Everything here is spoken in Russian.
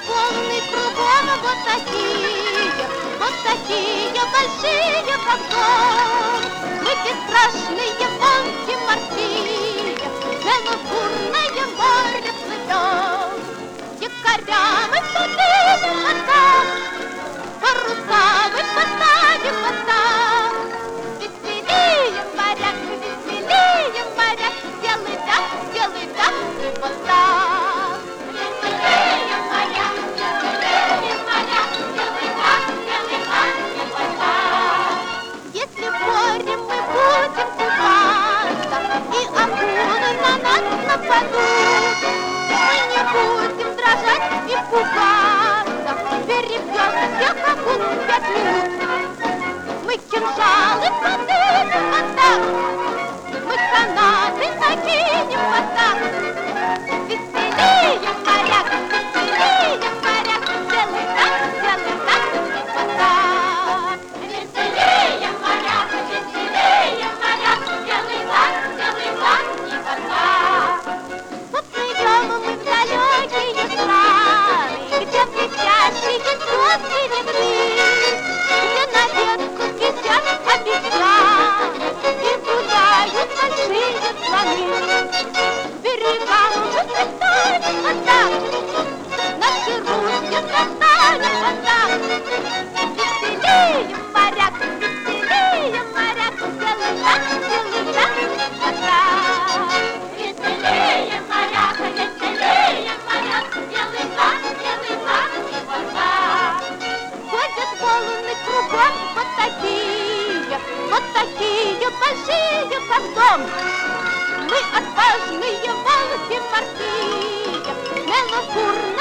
волны кругом вот такие большие, как дом. Мы бесстрашные волки морские, белокурное море плывем. Якоря мы поднимем вода, паруса мы поставим вода. Веселее моряк, белый да, и вода. Веселее моряк, белый да, и вода. Если в море мы будем купаться, и акулы на нас нападут, мы не будем дрожать и пугаться, перебьем всех акул в 5 минут. Мы кинжалы поднимем вода, мы канаты накинем вода. Веселее моряк, белый да, и вода. Веселее моряк, белый да, и вода. Вот плывем мы в далекие страны, где блестящие звезды видны, где на ветках висят обезьяны и гуляют большие слоны. К берегам же пристанет вода, наши руки достанет вода. Веселее моряк, белый да, и вода. Веселее моряк, белый да, и вода. Ходят волны кругом вот такие большие, как дом. Мы отважные волки морские, белокурные